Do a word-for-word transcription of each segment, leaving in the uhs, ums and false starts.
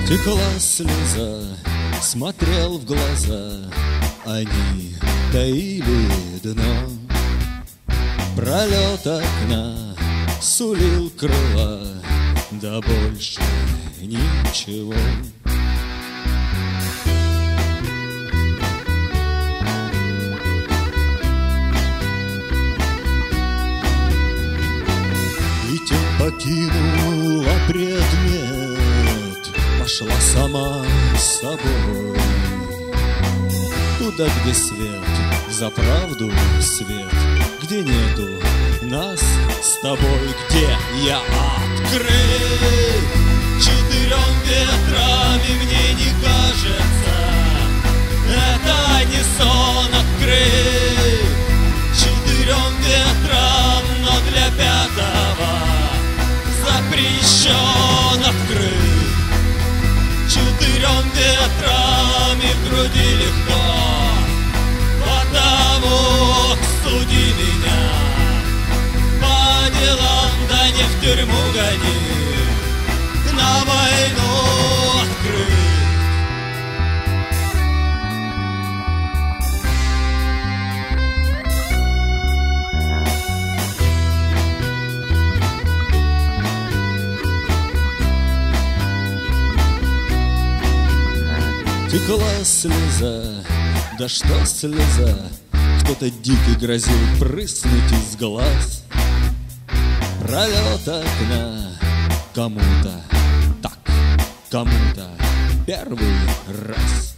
Текла слеза, смотрел в глаза, они таили дно. Пролет окна сулил крыла, да больше ничего. И тень покинула предмет, пошла сама с собой. Туда, где свет, за правду свет, где нету нас с тобой, где я открыт четырем ветрами, мне не кажется, это не сон открыт четырем ветрам, но для пятого запрещен открыт. Четырем ветрами в груди легко, потому суди меня по делам, да не в тюрьму гони, на войну открыт. Текла слеза, да что слеза, кто-то дикий грозил прыснуть из глаз. Пролет окна кому-то так, кому-то первый раз.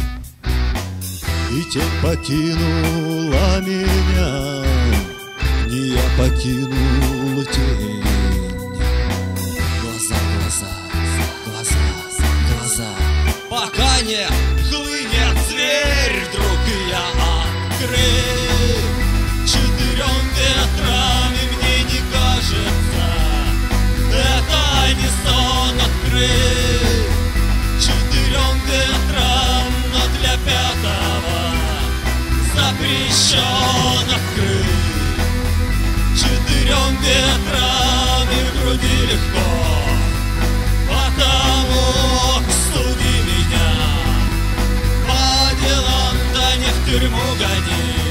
И тень покинула меня, не я покинул тень. Глаза, глаза, глаза, глаза, пока не хлынет зверь, вдруг я открыт четырем ветрами, мне не кажется, это не сон открыт четырем ветрам, но для пятого запрещен открыт. Четырем ветрами в груди легко, потому суди меня по делам, да не в тюрьму гони.